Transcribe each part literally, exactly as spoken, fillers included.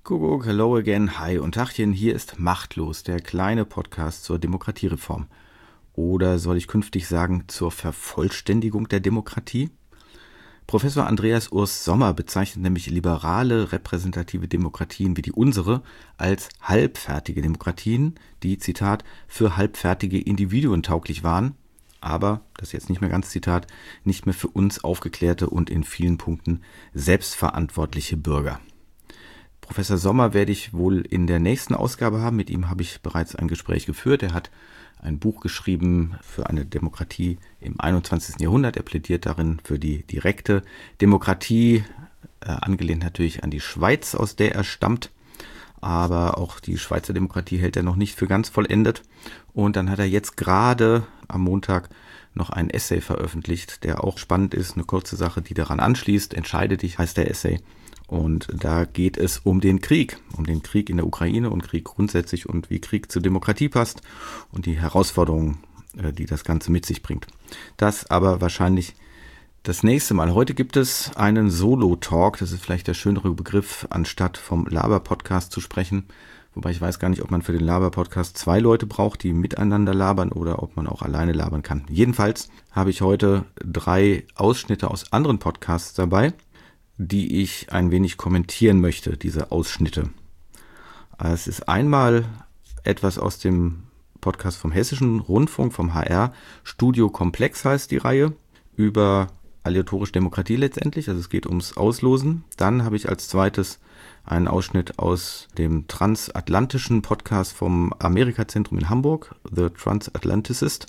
Kuckuck, hello again, hi und Tachchen, hier ist Machtlos, der kleine Podcast zur Demokratiereform. Oder soll ich künftig sagen, zur Vervollständigung der Demokratie? Professor Andreas Urs Sommer bezeichnet nämlich liberale repräsentative Demokratien wie die unsere als halbfertige Demokratien, die, Zitat, für halbfertige Individuen tauglich waren, aber, das ist jetzt nicht mehr ganz Zitat, nicht mehr für uns aufgeklärte und in vielen Punkten selbstverantwortliche Bürger. Professor Sommer werde ich wohl in der nächsten Ausgabe haben. Mit ihm habe ich bereits ein Gespräch geführt. Er hat ein Buch geschrieben für eine Demokratie im einundzwanzigsten Jahrhundert. Er plädiert darin für die direkte Demokratie, äh, angelehnt natürlich an die Schweiz, aus der er stammt. Aber auch die Schweizer Demokratie hält er noch nicht für ganz vollendet. Und dann hat er jetzt gerade am Montag noch ein Essay veröffentlicht, der auch spannend ist. Eine kurze Sache, die daran anschließt. Entscheide dich, heißt der Essay. Und da geht es um den Krieg, um den Krieg in der Ukraine und Krieg grundsätzlich und wie Krieg zur Demokratie passt und die Herausforderungen, die das Ganze mit sich bringt. Das aber wahrscheinlich das nächste Mal. Heute gibt es einen Solo-Talk, das ist vielleicht der schönere Begriff, anstatt vom Laber-Podcast zu sprechen. Wobei ich weiß gar nicht, ob man für den Laber-Podcast zwei Leute braucht, die miteinander labern oder ob man auch alleine labern kann. Jedenfalls habe ich heute drei Ausschnitte aus anderen Podcasts dabei, die ich ein wenig kommentieren möchte, diese Ausschnitte. Es ist einmal etwas aus dem Podcast vom Hessischen Rundfunk, vom H R. Studio Komplex heißt die Reihe, über aleatorische Demokratie letztendlich, also es geht ums Auslosen. Dann habe ich als zweites einen Ausschnitt aus dem transatlantischen Podcast vom Amerika-Zentrum in Hamburg, The Transatlanticist.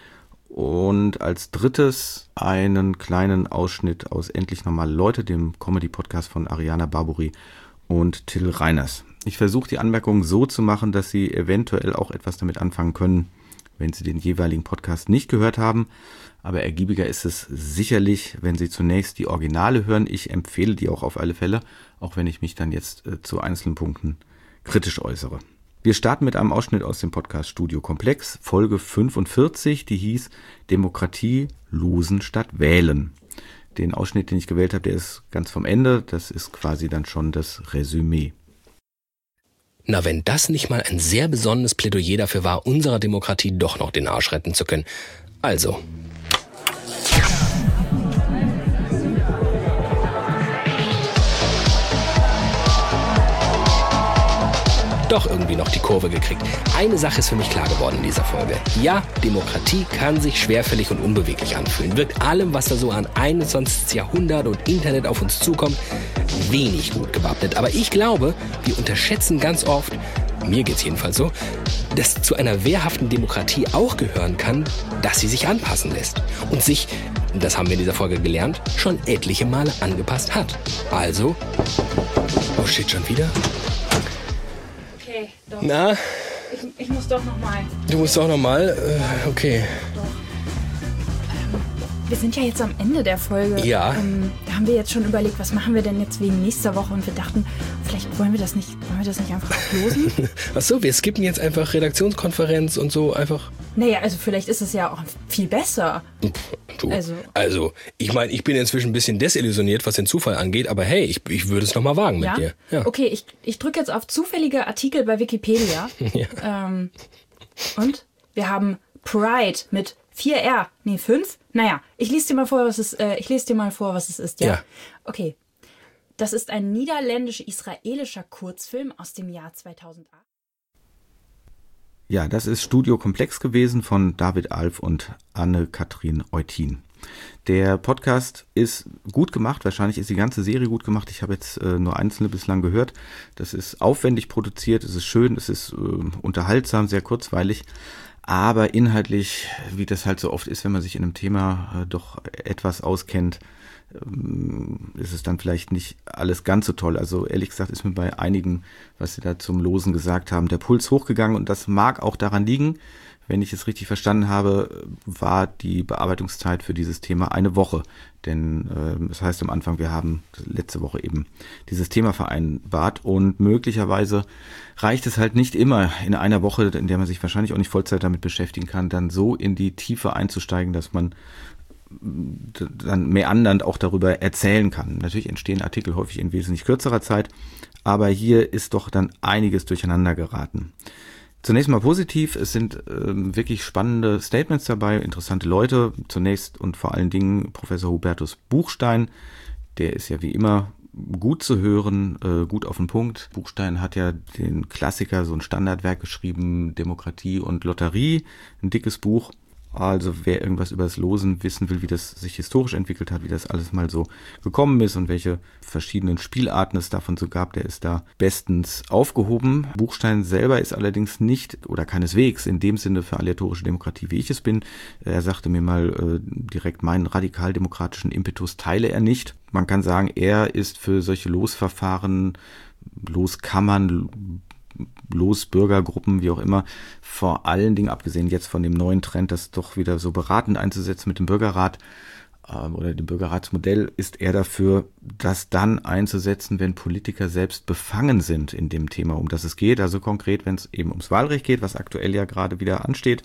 Und als drittes einen kleinen Ausschnitt aus Endlich Normale Leute, dem Comedy-Podcast von Ariana Barbouri und Till Reiners. Ich versuche die Anmerkungen so zu machen, dass Sie eventuell auch etwas damit anfangen können, wenn Sie den jeweiligen Podcast nicht gehört haben. Aber ergiebiger ist es sicherlich, wenn Sie zunächst die Originale hören. Ich empfehle die auch auf alle Fälle, auch wenn ich mich dann jetzt äh, zu einzelnen Punkten kritisch äußere. Wir starten mit einem Ausschnitt aus dem Podcast Studio Komplex, Folge fünfundvierzig, die hieß Demokratie losen statt wählen. Den Ausschnitt, den ich gewählt habe, der ist ganz vom Ende, das ist quasi dann schon das Resümee. Na, wenn das nicht mal ein sehr besonnenes Plädoyer dafür war, unserer Demokratie doch noch den Arsch retten zu können. Also... doch irgendwie noch die Kurve gekriegt. Eine Sache ist für mich klar geworden in dieser Folge. Ja, Demokratie kann sich schwerfällig und unbeweglich anfühlen. Wirkt allem, was da so an einundzwanzigsten Jahrhundert und Internet auf uns zukommt, wenig gut gewappnet. Aber ich glaube, wir unterschätzen ganz oft, mir geht's jedenfalls so, dass zu einer wehrhaften Demokratie auch gehören kann, dass sie sich anpassen lässt. Und sich, das haben wir in dieser Folge gelernt, schon etliche Male angepasst hat. Also, oh shit, schon wieder? Okay, doch. Na? Ich, ich muss doch nochmal. Du musst doch nochmal? Äh, okay. Doch. Ähm, wir sind ja jetzt am Ende der Folge. Ja. Ähm, da haben wir jetzt schon überlegt, was machen wir denn jetzt wegen nächster Woche? Und wir dachten, vielleicht wollen wir das nicht, wollen wir das nicht einfach auflösen? Ach so, wir skippen jetzt einfach Redaktionskonferenz und so einfach. Naja, also vielleicht ist es ja auch viel besser. Du, Also, also ich meine, ich bin inzwischen ein bisschen desillusioniert, was den Zufall angeht, aber hey, ich, ich würde es nochmal wagen mit ja? dir. Ja. Okay, ich, ich drücke jetzt auf zufällige Artikel bei Wikipedia. Ja. Ähm, und wir haben Pride mit vier R. Nee, fünf? Naja, ich lese dir mal vor, was es, äh, ich lese dir mal vor, was es ist, ja? Ja. Okay. Das ist ein niederländisch-israelischer Kurzfilm aus dem Jahr zweitausendacht. Ja, das ist Studio Komplex gewesen von David Alf und Anne-Kathrin Eutin. Der Podcast ist gut gemacht, wahrscheinlich ist die ganze Serie gut gemacht. Ich habe jetzt äh, nur einzelne bislang gehört. Das ist aufwendig produziert, es ist schön, es ist äh, unterhaltsam, sehr kurzweilig. Aber inhaltlich, wie das halt so oft ist, wenn man sich in einem Thema äh, doch etwas auskennt, ähm, ist es dann vielleicht nicht alles ganz so toll. Also ehrlich gesagt ist mir bei einigen, was sie da zum Losen gesagt haben, der Puls hochgegangen. Und das mag auch daran liegen, wenn ich es richtig verstanden habe, war die Bearbeitungszeit für dieses Thema eine Woche. Denn äh, das heißt am Anfang, wir haben letzte Woche eben dieses Thema vereinbart und möglicherweise reicht es halt nicht immer in einer Woche, in der man sich wahrscheinlich auch nicht Vollzeit damit beschäftigen kann, dann so in die Tiefe einzusteigen, dass man dann meandernd auch darüber erzählen kann. Natürlich entstehen Artikel häufig in wesentlich kürzerer Zeit, aber hier ist doch dann einiges durcheinander geraten. Zunächst mal positiv, es sind äh, wirklich spannende Statements dabei, interessante Leute. Zunächst und vor allen Dingen Professor Hubertus Buchstein, der ist ja wie immer gut zu hören, äh, gut auf den Punkt. Buchstein hat ja den Klassiker, so ein Standardwerk geschrieben, Demokratie und Lotterie, ein dickes Buch. Also wer irgendwas über das Losen wissen will, wie das sich historisch entwickelt hat, wie das alles mal so gekommen ist und welche verschiedenen Spielarten es davon so gab, der ist da bestens aufgehoben. Buchstein selber ist allerdings nicht oder keineswegs in dem Sinne für aleatorische Demokratie, wie ich es bin. Er sagte mir mal äh, direkt, meinen radikaldemokratischen Impetus teile er nicht. Man kann sagen, er ist für solche Losverfahren, Loskammern, Losbürgergruppen, wie auch immer, vor allen Dingen abgesehen jetzt von dem neuen Trend, das doch wieder so beratend einzusetzen mit dem Bürgerrat ähm, oder dem Bürgerratsmodell, ist er dafür, das dann einzusetzen, wenn Politiker selbst befangen sind in dem Thema, um das es geht. Also konkret, wenn es eben ums Wahlrecht geht, was aktuell ja gerade wieder ansteht.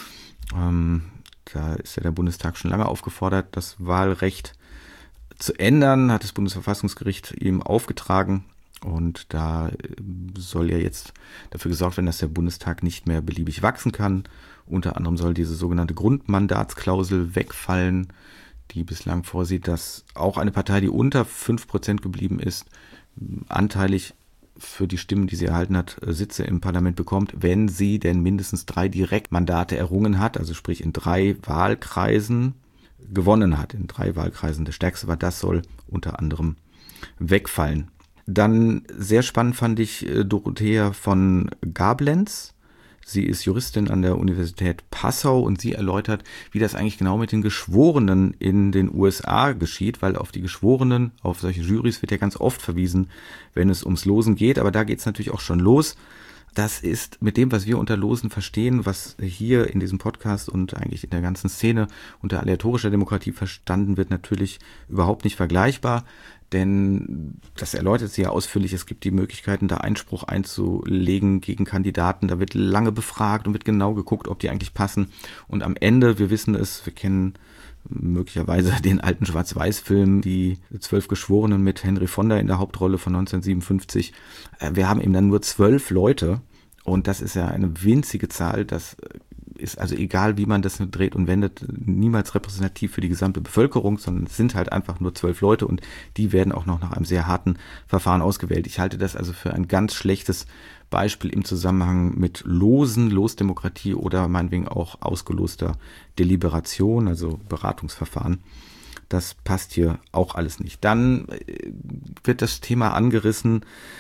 Ähm, da ist ja der Bundestag schon lange aufgefordert, das Wahlrecht zu ändern, hat das Bundesverfassungsgericht ihm aufgetragen. Und da soll ja jetzt dafür gesorgt werden, dass der Bundestag nicht mehr beliebig wachsen kann. Unter anderem soll diese sogenannte Grundmandatsklausel wegfallen, die bislang vorsieht, dass auch eine Partei, die unter fünf Prozent geblieben ist, anteilig für die Stimmen, die sie erhalten hat, Sitze im Parlament bekommt, wenn sie denn mindestens drei Direktmandate errungen hat, also sprich in drei Wahlkreisen gewonnen hat, in drei Wahlkreisen. Der stärkste war, das soll unter anderem wegfallen. Dann sehr spannend fand ich Dorothea von Gablenz. Sie ist Juristin an der Universität Passau und sie erläutert, wie das eigentlich genau mit den Geschworenen in den U S A geschieht, weil auf die Geschworenen, auf solche Jurys wird ja ganz oft verwiesen, wenn es ums Losen geht, aber da geht es natürlich auch schon los. Das ist mit dem, was wir unter Losen verstehen, was hier in diesem Podcast und eigentlich in der ganzen Szene unter aleatorischer Demokratie verstanden wird, natürlich überhaupt nicht vergleichbar. Denn das erläutert sie ja ausführlich, es gibt die Möglichkeiten, da Einspruch einzulegen gegen Kandidaten. Da wird lange befragt und wird genau geguckt, ob die eigentlich passen. Und am Ende, wir wissen es, wir kennen möglicherweise den alten Schwarz-Weiß-Film, die zwölf Geschworenen mit Henry Fonda in der Hauptrolle von neunzehnhundertsiebenundfünfzig. Wir haben eben dann nur zwölf Leute und das ist ja eine winzige Zahl. Das ist also egal, wie man das dreht und wendet, niemals repräsentativ für die gesamte Bevölkerung, sondern es sind halt einfach nur zwölf Leute und die werden auch noch nach einem sehr harten Verfahren ausgewählt. Ich halte das also für ein ganz schlechtes Beispiel im Zusammenhang mit Losen, Losdemokratie oder meinetwegen auch ausgeloster Deliberation, also Beratungsverfahren. Das passt hier auch alles nicht. Dann wird das Thema angerissen,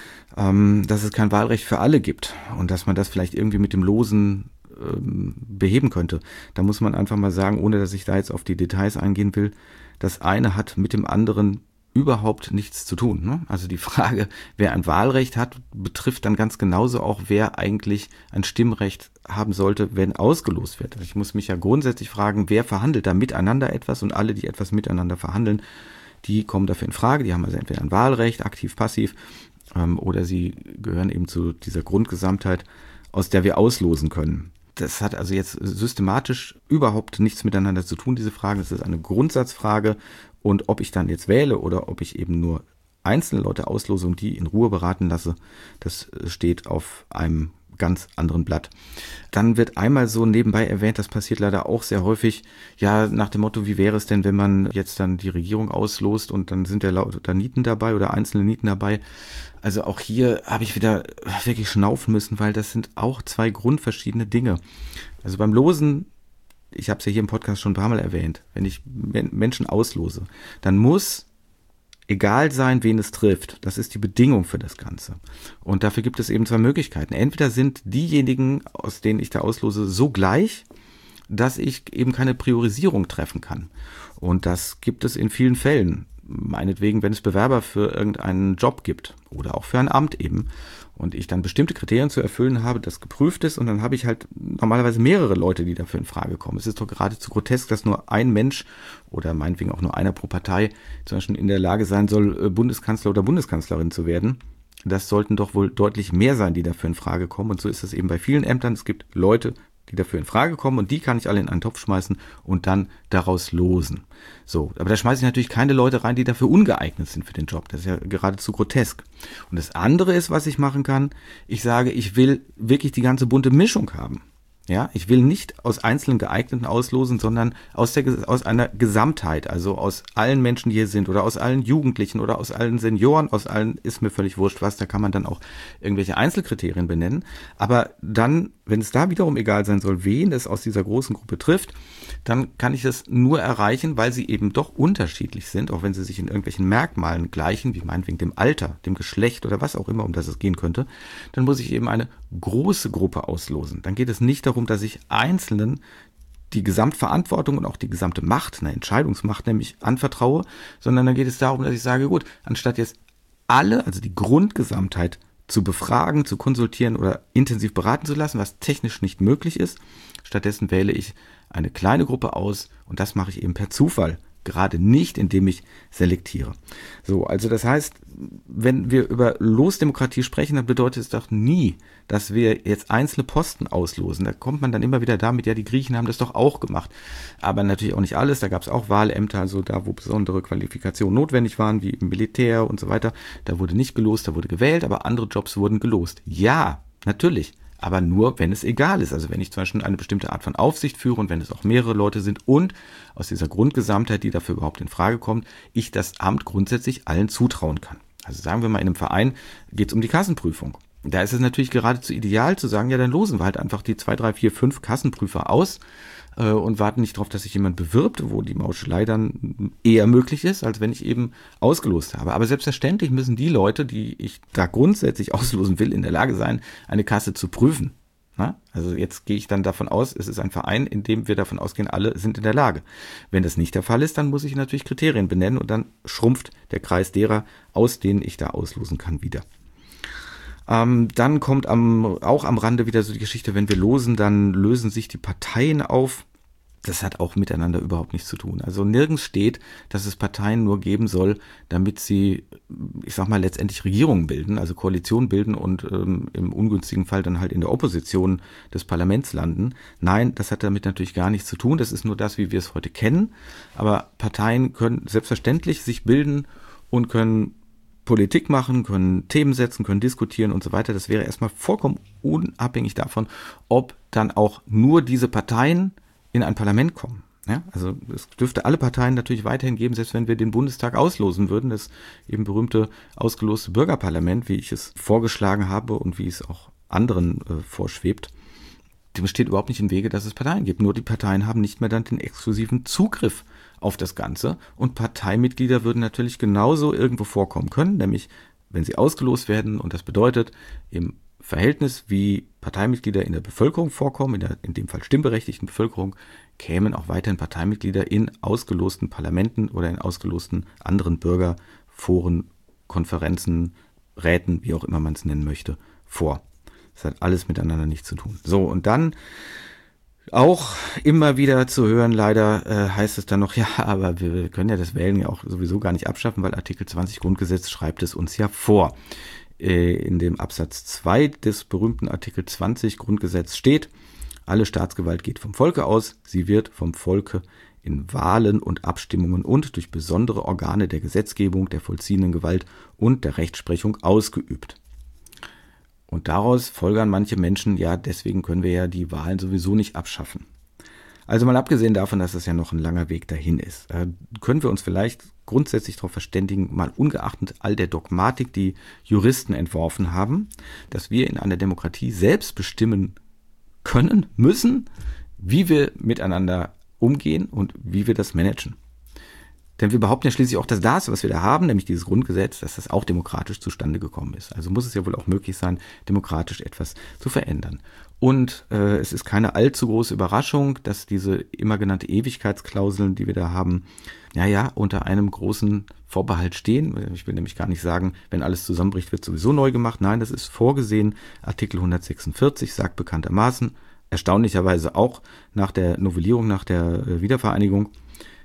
dass es kein Wahlrecht für alle gibt und dass man das vielleicht irgendwie mit dem Losen beheben könnte. Da muss man einfach mal sagen, ohne dass ich da jetzt auf die Details eingehen will, das eine hat mit dem anderen überhaupt nichts zu tun. Ne? Also die Frage, wer ein Wahlrecht hat, betrifft dann ganz genauso auch, wer eigentlich ein Stimmrecht haben sollte, wenn ausgelost wird. Ich muss mich ja grundsätzlich fragen, wer verhandelt da miteinander etwas und alle, die etwas miteinander verhandeln, die kommen dafür in Frage. Die haben also entweder ein Wahlrecht, aktiv, passiv, ähm, oder sie gehören eben zu dieser Grundgesamtheit, aus der wir auslosen können. Das hat also jetzt systematisch überhaupt nichts miteinander zu tun, diese Fragen. Das ist eine Grundsatzfrage. Und ob ich dann jetzt wähle oder ob ich eben nur einzelne Leute auslose und die in Ruhe beraten lasse, das steht auf einem ganz anderen Blatt. Dann wird einmal so nebenbei erwähnt, das passiert leider auch sehr häufig, ja, nach dem Motto, wie wäre es denn, wenn man jetzt dann die Regierung auslost und dann sind ja lauter Nieten dabei oder einzelne Nieten dabei. Also auch hier habe ich wieder wirklich schnaufen müssen, weil das sind auch zwei grundverschiedene Dinge. Also beim Losen, ich habe es ja hier im Podcast schon ein paar Mal erwähnt, wenn ich Menschen auslose, dann muss egal sein, wen es trifft. Das ist die Bedingung für das Ganze. Und dafür gibt es eben zwei Möglichkeiten. Entweder sind diejenigen, aus denen ich da auslose, so gleich, dass ich eben keine Priorisierung treffen kann. Und das gibt es in vielen Fällen. Meinetwegen, wenn es Bewerber für irgendeinen Job gibt oder auch für ein Amt eben und ich dann bestimmte Kriterien zu erfüllen habe, das geprüft ist und dann habe ich halt normalerweise mehrere Leute, die dafür in Frage kommen. Es ist doch geradezu grotesk, dass nur ein Mensch oder meinetwegen auch nur einer pro Partei zum Beispiel in der Lage sein soll, Bundeskanzler oder Bundeskanzlerin zu werden. Das sollten doch wohl deutlich mehr sein, die dafür in Frage kommen und so ist es eben bei vielen Ämtern. Es gibt Leute die dafür in Frage kommen und die kann ich alle in einen Topf schmeißen und dann daraus losen. So, aber da schmeiße ich natürlich keine Leute rein, die dafür ungeeignet sind für den Job. Das ist ja geradezu grotesk. Und das andere ist, was ich machen kann, ich sage, ich will wirklich die ganze bunte Mischung haben. Ja, ich will nicht aus einzelnen Geeigneten auslosen, sondern aus der aus einer Gesamtheit, also aus allen Menschen, die hier sind oder aus allen Jugendlichen oder aus allen Senioren, aus allen, ist mir völlig wurscht was, da kann man dann auch irgendwelche Einzelkriterien benennen. Aber dann, wenn es da wiederum egal sein soll, wen es aus dieser großen Gruppe trifft, dann kann ich das nur erreichen, weil sie eben doch unterschiedlich sind, auch wenn sie sich in irgendwelchen Merkmalen gleichen, wie meinetwegen dem Alter, dem Geschlecht oder was auch immer, um das es gehen könnte, dann muss ich eben eine große Gruppe auslosen. Dann geht es nicht darum, dass ich Einzelnen die Gesamtverantwortung und auch die gesamte Macht, eine Entscheidungsmacht nämlich anvertraue, sondern dann geht es darum, dass ich sage, gut, anstatt jetzt alle, also die Grundgesamtheit zu befragen, zu konsultieren oder intensiv beraten zu lassen, was technisch nicht möglich ist, stattdessen wähle ich eine kleine Gruppe aus und das mache ich eben per Zufall. Gerade nicht, indem ich selektiere. So, also das heißt, wenn wir über Losdemokratie sprechen, dann bedeutet es doch nie, dass wir jetzt einzelne Posten auslosen. Da kommt man dann immer wieder damit, ja, die Griechen haben das doch auch gemacht. Aber natürlich auch nicht alles. Da gab es auch Wahlämter, also da, wo besondere Qualifikationen notwendig waren, wie im Militär und so weiter. Da wurde nicht gelost, da wurde gewählt, aber andere Jobs wurden gelost. Ja, natürlich. Aber nur, wenn es egal ist. Also wenn ich zum Beispiel eine bestimmte Art von Aufsicht führe und wenn es auch mehrere Leute sind und aus dieser Grundgesamtheit, die dafür überhaupt in Frage kommt, ich das Amt grundsätzlich allen zutrauen kann. Also sagen wir mal, in einem Verein geht es um die Kassenprüfung. Da ist es natürlich geradezu ideal zu sagen, ja, dann losen wir halt einfach die zwei, drei, vier, fünf Kassenprüfer aus äh, und warten nicht darauf, dass sich jemand bewirbt, wo die Mauschelei dann eher möglich ist, als wenn ich eben ausgelost habe. Aber selbstverständlich müssen die Leute, die ich da grundsätzlich auslosen will, in der Lage sein, eine Kasse zu prüfen. Na? Also jetzt gehe ich dann davon aus, es ist ein Verein, in dem wir davon ausgehen, alle sind in der Lage. Wenn das nicht der Fall ist, dann muss ich natürlich Kriterien benennen und dann schrumpft der Kreis derer, aus denen ich da auslosen kann, wieder. Ähm, dann kommt am, auch am Rande wieder so die Geschichte, wenn wir losen, dann lösen sich die Parteien auf. Das hat auch miteinander überhaupt nichts zu tun. Also nirgends steht, dass es Parteien nur geben soll, damit sie, ich sag mal, letztendlich Regierungen bilden, also Koalitionen bilden und ähm, im ungünstigen Fall dann halt in der Opposition des Parlaments landen. Nein, das hat damit natürlich gar nichts zu tun. Das ist nur das, wie wir es heute kennen. Aber Parteien können selbstverständlich sich bilden und können Politik machen, können Themen setzen, können diskutieren und so weiter. Das wäre erstmal vollkommen unabhängig davon, ob dann auch nur diese Parteien in ein Parlament kommen. Ja, also es dürfte alle Parteien natürlich weiterhin geben, selbst wenn wir den Bundestag auslosen würden, das eben berühmte ausgeloste Bürgerparlament, wie ich es vorgeschlagen habe und wie es auch anderen äh, vorschwebt. Dem steht überhaupt nicht im Wege, dass es Parteien gibt. Nur die Parteien haben nicht mehr dann den exklusiven Zugriff auf das Ganze. Und Parteimitglieder würden natürlich genauso irgendwo vorkommen können, nämlich wenn sie ausgelost werden. Und das bedeutet im Verhältnis, wie Parteimitglieder in der Bevölkerung vorkommen, in der in dem Fall stimmberechtigten Bevölkerung, kämen auch weiterhin Parteimitglieder in ausgelosten Parlamenten oder in ausgelosten anderen Bürgerforen, Konferenzen, Räten, wie auch immer man es nennen möchte, vor. Das hat alles miteinander nichts zu tun. So, und dann auch immer wieder zu hören, leider äh, heißt es dann noch, ja, aber wir können ja das Wählen ja auch sowieso gar nicht abschaffen, weil Artikel zwanzig Grundgesetz schreibt es uns ja vor. Äh, in dem Absatz zwei des berühmten Artikel zwanzig Grundgesetz steht, alle Staatsgewalt geht vom Volke aus, sie wird vom Volke in Wahlen und Abstimmungen und durch besondere Organe der Gesetzgebung, der vollziehenden Gewalt und der Rechtsprechung ausgeübt. Und daraus folgern manche Menschen, ja, deswegen können wir ja die Wahlen sowieso nicht abschaffen. Also mal abgesehen davon, dass es ja noch ein langer Weg dahin ist, äh, können wir uns vielleicht grundsätzlich darauf verständigen, mal ungeachtet all der Dogmatik, die Juristen entworfen haben, dass wir in einer Demokratie selbst bestimmen können, müssen, wie wir miteinander umgehen und wie wir das managen. Denn wir behaupten ja schließlich auch, dass das, was wir da haben, nämlich dieses Grundgesetz, dass das auch demokratisch zustande gekommen ist. Also muss es ja wohl auch möglich sein, demokratisch etwas zu verändern. Und äh, es ist keine allzu große Überraschung, dass diese immer genannte Ewigkeitsklauseln, die wir da haben, naja, unter einem großen Vorbehalt stehen. Ich will nämlich gar nicht sagen, wenn alles zusammenbricht, wird sowieso neu gemacht. Nein, das ist vorgesehen. Artikel hundertsechsundvierzig sagt bekanntermaßen, erstaunlicherweise auch nach der Novellierung, nach der Wiedervereinigung,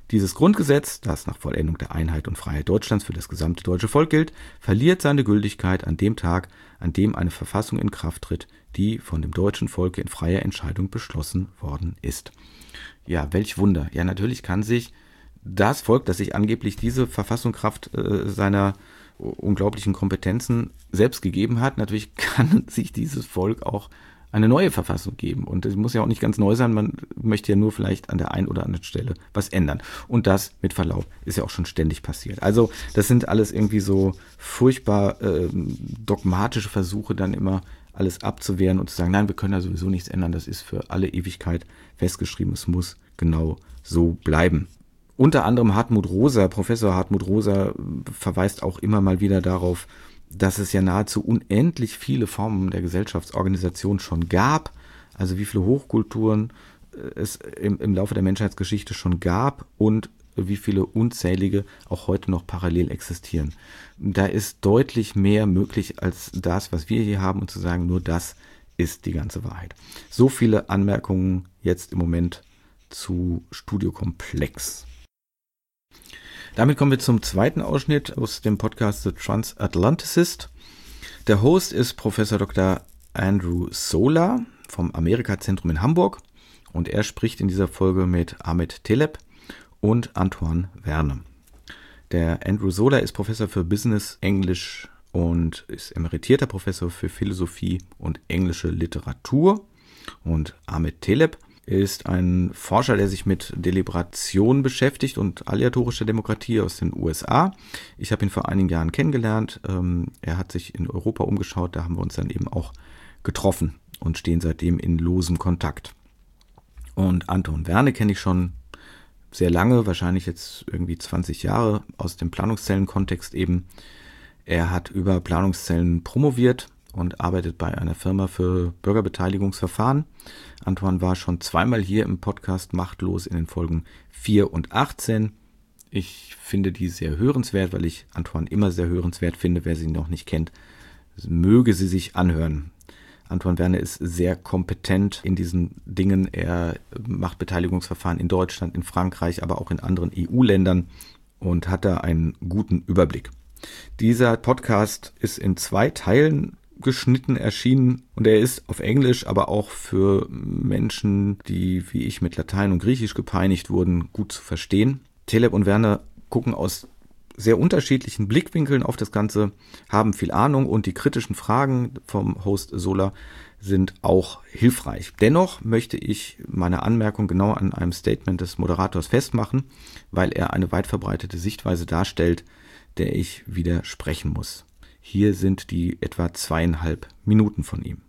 Dieses Grundgesetz, das nach Vollendung der Einheit und Freiheit Deutschlands für das gesamte deutsche Volk gilt, verliert seine Gültigkeit an dem Tag, an dem eine Verfassung in Kraft tritt, die von dem deutschen Volke in freier Entscheidung beschlossen worden ist. Ja, welch Wunder. Ja, natürlich kann sich das Volk, das sich angeblich diese Verfassung Kraft äh, seiner unglaublichen Kompetenzen selbst gegeben hat, natürlich kann sich dieses Volk auch eine neue Verfassung geben. Und es muss ja auch nicht ganz neu sein, man möchte ja nur vielleicht an der einen oder anderen Stelle was ändern. Und das, mit Verlaub, ist ja auch schon ständig passiert. Also das sind alles irgendwie so furchtbar äh, dogmatische Versuche, dann immer alles abzuwehren und zu sagen, nein, wir können da sowieso nichts ändern, das ist für alle Ewigkeit festgeschrieben, es muss genau so bleiben. Unter anderem Hartmut Rosa, Professor Hartmut Rosa, verweist auch immer mal wieder darauf, dass es ja nahezu unendlich viele Formen der Gesellschaftsorganisation schon gab, also wie viele Hochkulturen es im, im Laufe der Menschheitsgeschichte schon gab und wie viele unzählige auch heute noch parallel existieren. Da ist deutlich mehr möglich als das, was wir hier haben, und zu sagen, nur das ist die ganze Wahrheit. So viele Anmerkungen jetzt im Moment zu Studiokomplex. Damit kommen wir zum zweiten Ausschnitt aus dem Podcast The Transatlanticist. Der Host ist Professor Doktor Andrew Zola vom Amerika-Zentrum in Hamburg und er spricht in dieser Folge mit Ahmet Telep und Antoine Verne. Der Andrew Zola ist Professor für Business, Englisch und ist emeritierter Professor für Philosophie und englische Literatur. Und Ahmet Telep ist ein Forscher, der sich mit Deliberation beschäftigt und aleatorischer Demokratie aus den U S A. Ich habe ihn vor einigen Jahren kennengelernt. Ähm, er hat sich in Europa umgeschaut, da haben wir uns dann eben auch getroffen und stehen seitdem in losem Kontakt. Und Anton Verne kenne ich schon sehr lange, wahrscheinlich jetzt irgendwie zwanzig Jahre aus dem Planungszellenkontext eben. Er hat über Planungszellen promoviert und arbeitet bei einer Firma für Bürgerbeteiligungsverfahren. Antoine war schon zweimal hier im Podcast Machtlos in den Folgen vier und achtzehn. Ich finde die sehr hörenswert, weil ich Antoine immer sehr hörenswert finde. Wer sie noch nicht kennt, möge sie sich anhören. Antoine Verne ist sehr kompetent in diesen Dingen. Er macht Beteiligungsverfahren in Deutschland, in Frankreich, aber auch in anderen E U-Ländern und hat da einen guten Überblick. Dieser Podcast ist in zwei Teilen geschnitten erschienen und er ist auf Englisch, aber auch für Menschen, die wie ich mit Latein und Griechisch gepeinigt wurden, gut zu verstehen. Telep und Verne gucken aus sehr unterschiedlichen Blickwinkeln auf das Ganze, haben viel Ahnung und die kritischen Fragen vom Host Zola sind auch hilfreich. Dennoch möchte ich meine Anmerkung genau an einem Statement des Moderators festmachen, weil er eine weit verbreitete Sichtweise darstellt, der ich widersprechen muss. Hier sind die etwa zweieinhalb Minuten von ihm.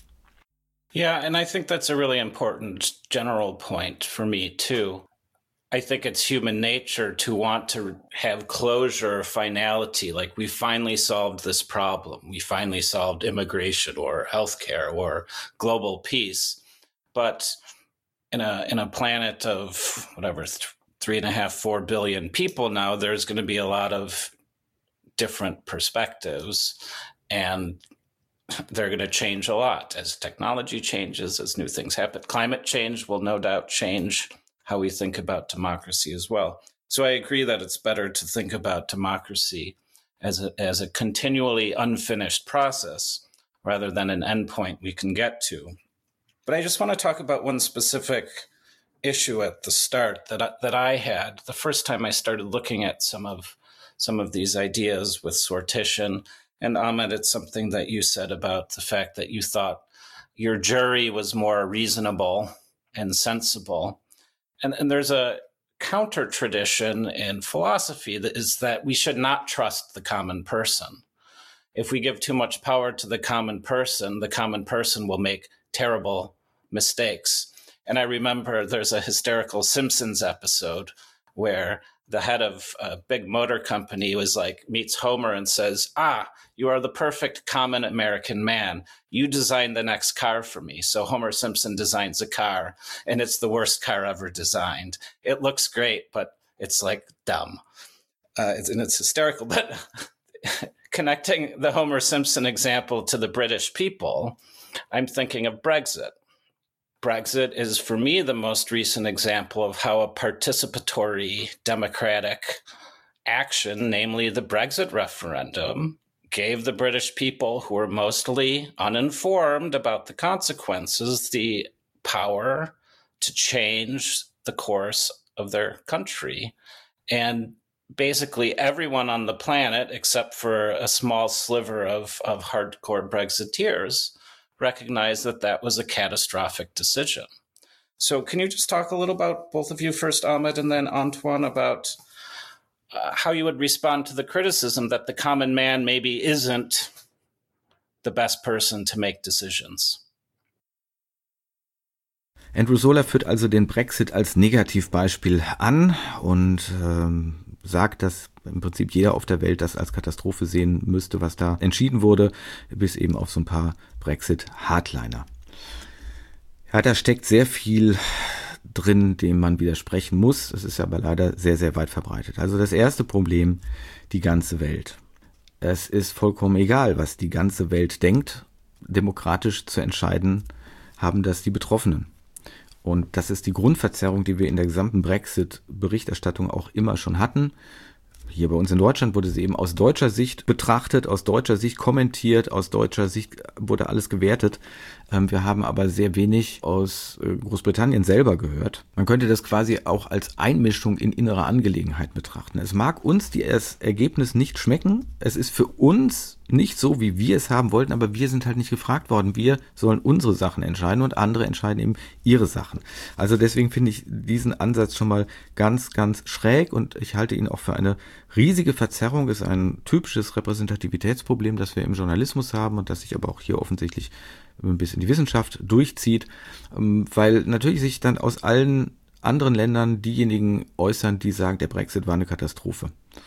Yeah, and I think that's a really important general point for me too. I think it's human nature to want to have closure, finality, like we finally solved this problem. We finally solved immigration or healthcare or global peace. But in a in a planet of whatever, th- three and a half, four billion people now, there's going to be a lot of different perspectives, and they're going to change a lot as technology changes, as new things happen. Climate change will no doubt change how we think about democracy as well. So I agree that it's better to think about democracy as a, as a continually unfinished process rather than an endpoint we can get to. But I just want to talk about one specific issue at the start that I, that I had the first time I started looking at some of some of these ideas with sortition. And Ahmed, it's something that you said about the fact that you thought your jury was more reasonable and sensible. And, and there's a counter tradition in philosophy that is that we should not trust the common person. If we give too much power to the common person, the common person will make terrible mistakes. And I remember there's a hysterical Simpsons episode where the head of a big motor company was like, meets Homer and says, ah, you are the perfect common American man. You designed the next car for me. So Homer Simpson designs a car, and it's the worst car ever designed. It looks great, but it's like dumb. Uh, it's, and it's hysterical. But connecting the Homer Simpson example to the British people, I'm thinking of Brexit. Brexit is, for me, the most recent example of how a participatory democratic action, namely the Brexit referendum, gave the British people, who were mostly uninformed about the consequences, the power to change the course of their country. And basically everyone on the planet, except for a small sliver of, of hardcore Brexiteers, recognized that that was a catastrophic decision. So can you just talk a little about, both of you first, Ahmed, and then Antoine, about uh, how you would respond to the criticism that the common man maybe isn't the best person to make decisions? Andrew Zoller führt also den Brexit als Negativbeispiel an und ähm, sagt, dass im Prinzip jeder auf der Welt das als Katastrophe sehen müsste, was da entschieden wurde, bis eben auf so ein paar Brexit-Hardliner. Ja, da steckt sehr viel drin, dem man widersprechen muss. Das ist aber leider sehr, sehr weit verbreitet. Also das erste Problem, die ganze Welt. Es ist vollkommen egal, was die ganze Welt denkt. Demokratisch zu entscheiden haben das die Betroffenen. Und das ist die Grundverzerrung, die wir in der gesamten Brexit-Berichterstattung auch immer schon hatten. Hier bei uns in Deutschland wurde sie eben aus deutscher Sicht betrachtet, aus deutscher Sicht kommentiert, aus deutscher Sicht wurde alles gewertet. Wir haben aber sehr wenig aus Großbritannien selber gehört. Man könnte das quasi auch als Einmischung in innere Angelegenheiten betrachten. Es mag uns das Ergebnis nicht schmecken. Es ist für uns nicht so, wie wir es haben wollten, aber wir sind halt nicht gefragt worden. Wir sollen unsere Sachen entscheiden und andere entscheiden eben ihre Sachen. Also deswegen finde ich diesen Ansatz schon mal ganz, ganz schräg und ich halte ihn auch für eine riesige Verzerrung. Das ist ein typisches Repräsentativitätsproblem, das wir im Journalismus haben und das sich aber auch hier offensichtlich ein bisschen die Wissenschaft durchzieht, weil natürlich sich dann aus allen anderen Ländern diejenigen äußern, die sagen, der Brexit war eine Katastrophe.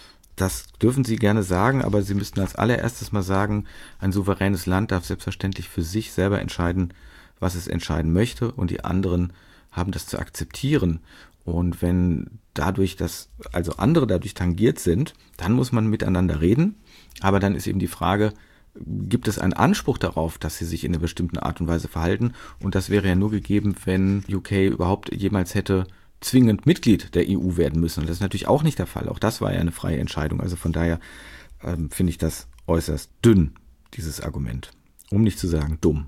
Das dürfen Sie gerne sagen, aber Sie müssten als allererstes mal sagen, ein souveränes Land darf selbstverständlich für sich selber entscheiden, was es entscheiden möchte und die anderen haben das zu akzeptieren. Und wenn dadurch, dass also andere dadurch tangiert sind, dann muss man miteinander reden, aber dann ist eben die Frage, gibt es einen Anspruch darauf, dass sie sich in einer bestimmten Art und Weise verhalten? Und das wäre ja nur gegeben, wenn U K überhaupt jemals hätte zwingend Mitglied der E U werden müssen. Und das ist natürlich auch nicht der Fall. Auch das war ja eine freie Entscheidung. Also von daher ähm, finde ich das äußerst dünn, dieses Argument. Um nicht zu sagen dumm.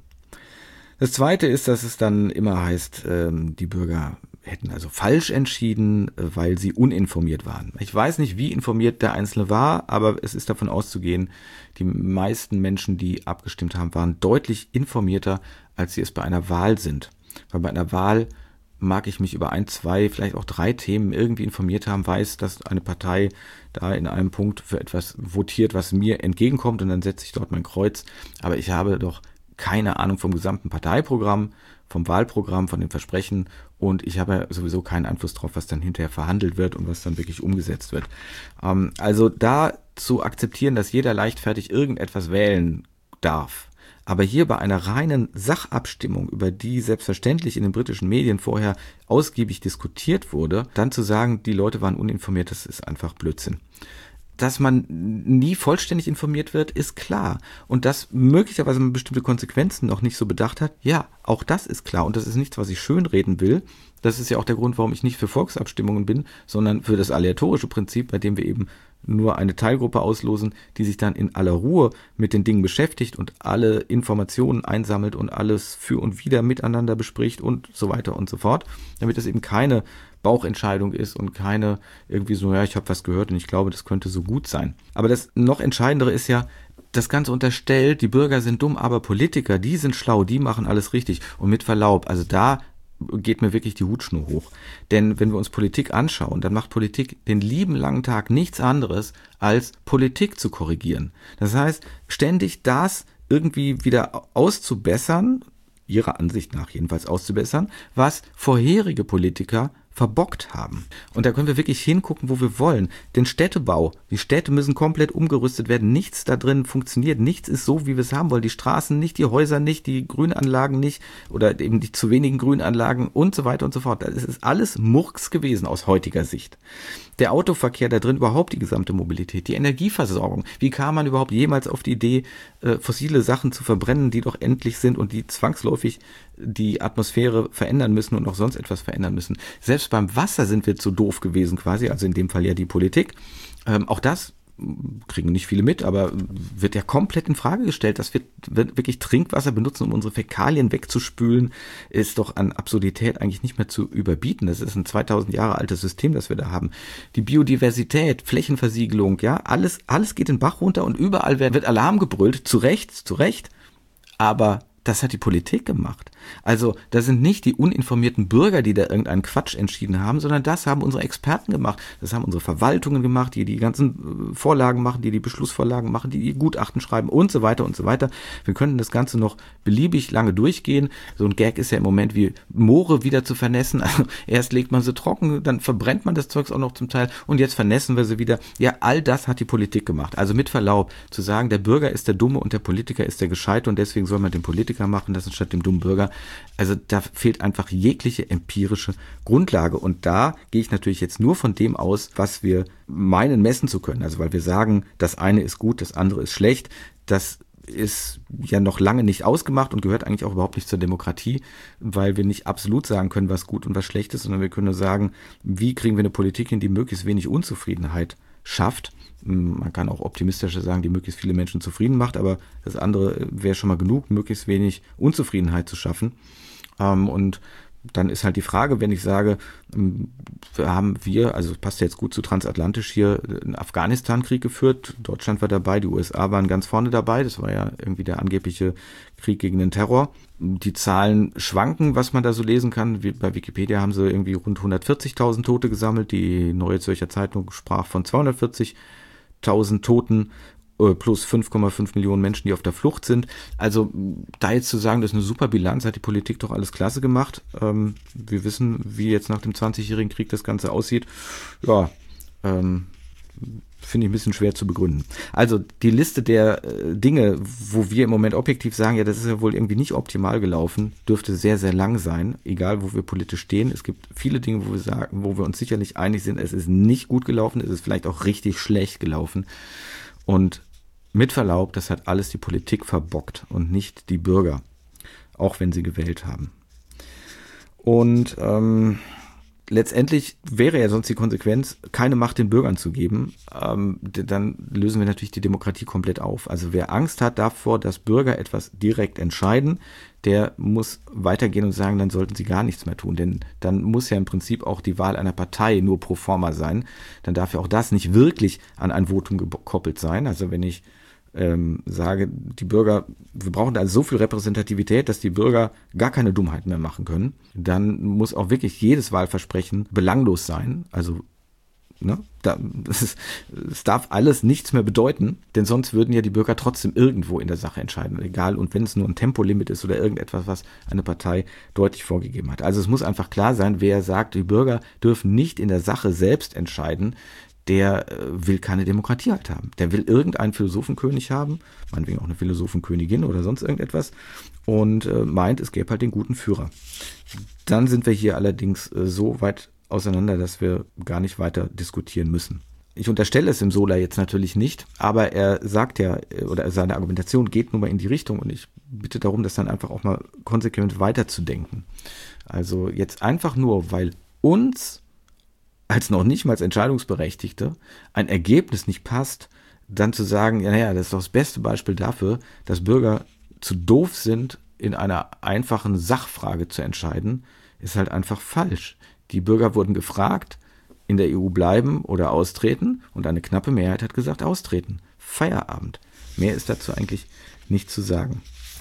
Das Zweite ist, dass es dann immer heißt, ähm, die Bürger hätten also falsch entschieden, weil sie uninformiert waren. Ich weiß nicht, wie informiert der Einzelne war, aber es ist davon auszugehen, die meisten Menschen, die abgestimmt haben, waren deutlich informierter, als sie es bei einer Wahl sind. Weil bei einer Wahl mag ich mich über ein, zwei, vielleicht auch drei Themen irgendwie informiert haben, weiß, dass eine Partei da in einem Punkt für etwas votiert, was mir entgegenkommt und dann setze ich dort mein Kreuz. Aber ich habe doch keine Ahnung vom gesamten Parteiprogramm, vom Wahlprogramm, von den Versprechen und ich habe ja sowieso keinen Einfluss drauf, was dann hinterher verhandelt wird und was dann wirklich umgesetzt wird. Ähm, also da zu akzeptieren, dass jeder leichtfertig irgendetwas wählen darf, aber hier bei einer reinen Sachabstimmung, über die selbstverständlich in den britischen Medien vorher ausgiebig diskutiert wurde, dann zu sagen, die Leute waren uninformiert, das ist einfach Blödsinn. Dass man nie vollständig informiert wird, ist klar. Und dass möglicherweise man bestimmte Konsequenzen noch nicht so bedacht hat, ja, auch das ist klar. Und das ist nichts, was ich schönreden will. Das ist ja auch der Grund, warum ich nicht für Volksabstimmungen bin, sondern für das aleatorische Prinzip, bei dem wir eben nur eine Teilgruppe auslosen, die sich dann in aller Ruhe mit den Dingen beschäftigt und alle Informationen einsammelt und alles für und wider miteinander bespricht und so weiter und so fort, damit es eben keine Bauchentscheidung ist und keine irgendwie so, ja, ich habe was gehört und ich glaube, das könnte so gut sein. Aber das noch Entscheidendere ist ja, das Ganze unterstellt, die Bürger sind dumm, aber Politiker, die sind schlau, die machen alles richtig. Und mit Verlaub, also da geht mir wirklich die Hutschnur hoch. Denn wenn wir uns Politik anschauen, dann macht Politik den lieben langen Tag nichts anderes, als Politik zu korrigieren. Das heißt, ständig das irgendwie wieder auszubessern, ihrer Ansicht nach jedenfalls auszubessern, was vorherige Politiker verbockt haben. Und da können wir wirklich hingucken, wo wir wollen. Den Städtebau, die Städte müssen komplett umgerüstet werden. Nichts da drin funktioniert. Nichts ist so, wie wir es haben wollen. Die Straßen nicht, die Häuser nicht, die Grünanlagen nicht oder eben die zu wenigen Grünanlagen und so weiter und so fort. Das ist alles Murks gewesen aus heutiger Sicht. Der Autoverkehr da drin, überhaupt die gesamte Mobilität, die Energieversorgung. Wie kam man überhaupt jemals auf die Idee, äh, fossile Sachen zu verbrennen, die doch endlich sind und die zwangsläufig die Atmosphäre verändern müssen und auch sonst etwas verändern müssen. Selbst beim Wasser sind wir zu doof gewesen quasi, also in dem Fall ja die Politik. Ähm, auch das kriegen nicht viele mit, aber wird ja komplett in Frage gestellt, dass wir wirklich Trinkwasser benutzen, um unsere Fäkalien wegzuspülen, ist doch an Absurdität eigentlich nicht mehr zu überbieten. Das ist ein zweitausend Jahre altes System, das wir da haben. Die Biodiversität, Flächenversiegelung, ja, alles, alles geht den Bach runter und überall wird, wird Alarm gebrüllt, zu Recht, zu Recht, aber das hat die Politik gemacht. Also das sind nicht die uninformierten Bürger, die da irgendeinen Quatsch entschieden haben, sondern das haben unsere Experten gemacht. Das haben unsere Verwaltungen gemacht, die die ganzen Vorlagen machen, die die Beschlussvorlagen machen, die die Gutachten schreiben und so weiter und so weiter. Wir können das Ganze noch beliebig lange durchgehen. So ein Gag ist ja im Moment wie Moore wieder zu vernässen. Also erst legt man sie trocken, dann verbrennt man das Zeugs auch noch zum Teil und jetzt vernässen wir sie wieder. Ja, all das hat die Politik gemacht. Also mit Verlaub zu sagen, der Bürger ist der Dumme und der Politiker ist der Gescheite und deswegen soll man den Politiker machen lassen statt dem dummen Bürger. Also da fehlt einfach jegliche empirische Grundlage. Und da gehe ich natürlich jetzt nur von dem aus, was wir meinen, messen zu können. Also weil wir sagen, das eine ist gut, das andere ist schlecht. Das ist ja noch lange nicht ausgemacht und gehört eigentlich auch überhaupt nicht zur Demokratie, weil wir nicht absolut sagen können, was gut und was schlecht ist, sondern wir können nur sagen, wie kriegen wir eine Politik hin, die möglichst wenig Unzufriedenheit schafft. Man kann auch optimistischer sagen, die möglichst viele Menschen zufrieden macht, aber das andere wäre schon mal genug, möglichst wenig Unzufriedenheit zu schaffen. Und dann ist halt die Frage, wenn ich sage, haben wir, also passt jetzt gut zu transatlantisch hier, einen Afghanistan-Krieg geführt. Deutschland war dabei, die U S A waren ganz vorne dabei. Das war ja irgendwie der angebliche Krieg gegen den Terror. Die Zahlen schwanken, was man da so lesen kann. Bei Wikipedia haben sie irgendwie rund hundertvierzigtausend Tote gesammelt. Die Neue Zürcher Zeitung sprach von zweihundertvierzigtausend Toten plus fünf Komma fünf Millionen Menschen, die auf der Flucht sind. Also da jetzt zu sagen, das ist eine super Bilanz, hat die Politik doch alles klasse gemacht. Ähm, wir wissen, wie jetzt nach dem zwanzigjährigen Krieg das Ganze aussieht. Ja, ähm, finde ich ein bisschen schwer zu begründen. Also die Liste der äh, Dinge, wo wir im Moment objektiv sagen, ja, das ist ja wohl irgendwie nicht optimal gelaufen, dürfte sehr, sehr lang sein, egal wo wir politisch stehen. Es gibt viele Dinge, wo wir sagen, wo wir uns sicherlich einig sind, es ist nicht gut gelaufen, es ist vielleicht auch richtig schlecht gelaufen. Und mit Verlaub, das hat alles die Politik verbockt und nicht die Bürger, auch wenn sie gewählt haben. Und ähm, letztendlich wäre ja sonst die Konsequenz, keine Macht den Bürgern zu geben. Ähm, dann lösen wir natürlich die Demokratie komplett auf. Also wer Angst hat davor, dass Bürger etwas direkt entscheiden, der muss weitergehen und sagen, dann sollten sie gar nichts mehr tun. Denn dann muss ja im Prinzip auch die Wahl einer Partei nur pro forma sein. Dann darf ja auch das nicht wirklich an ein Votum gekoppelt sein. Also wenn ich ähm, sage, die Bürger, wir brauchen da so viel Repräsentativität, dass die Bürger gar keine Dummheit mehr machen können, dann muss auch wirklich jedes Wahlversprechen belanglos sein. Also Ne? Da, das ist, es darf alles nichts mehr bedeuten, denn sonst würden ja die Bürger trotzdem irgendwo in der Sache entscheiden, egal, und wenn es nur ein Tempolimit ist oder irgendetwas, was eine Partei deutlich vorgegeben hat. Also es muss einfach klar sein, wer sagt, die Bürger dürfen nicht in der Sache selbst entscheiden, der äh, will keine Demokratie halt haben. Der will irgendeinen Philosophenkönig haben, meinetwegen auch eine Philosophenkönigin oder sonst irgendetwas, und äh, meint, es gäbe halt den guten Führer. Dann sind wir hier allerdings äh, so weit auseinander, dass wir gar nicht weiter diskutieren müssen. Ich unterstelle es im Solar jetzt natürlich nicht, aber er sagt ja, oder seine Argumentation geht nun mal in die Richtung, und ich bitte darum, das dann einfach auch mal konsequent weiterzudenken. Also jetzt einfach nur, weil uns als noch nicht mal als Entscheidungsberechtigte ein Ergebnis nicht passt, dann zu sagen, ja, naja, das ist doch das beste Beispiel dafür, dass Bürger zu doof sind, in einer einfachen Sachfrage zu entscheiden, ist halt einfach falsch. Die Bürger wurden gefragt, in der E U bleiben oder austreten, und eine knappe Mehrheit hat gesagt, austreten. Feierabend. Mehr ist dazu eigentlich nicht zu sagen.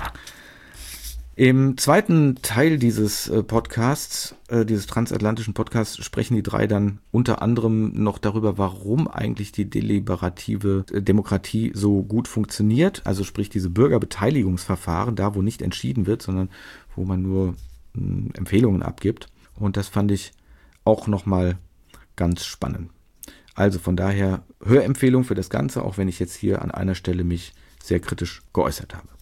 Im zweiten Teil dieses Podcasts, äh, dieses transatlantischen Podcasts, sprechen die drei dann unter anderem noch darüber, warum eigentlich die deliberative Demokratie so gut funktioniert. Also sprich diese Bürgerbeteiligungsverfahren, da wo nicht entschieden wird, sondern wo man nur mh, Empfehlungen abgibt. Und das fand ich auch nochmal ganz spannend. Also von daher Hörempfehlung für das Ganze, auch wenn ich jetzt hier an einer Stelle mich sehr kritisch geäußert habe.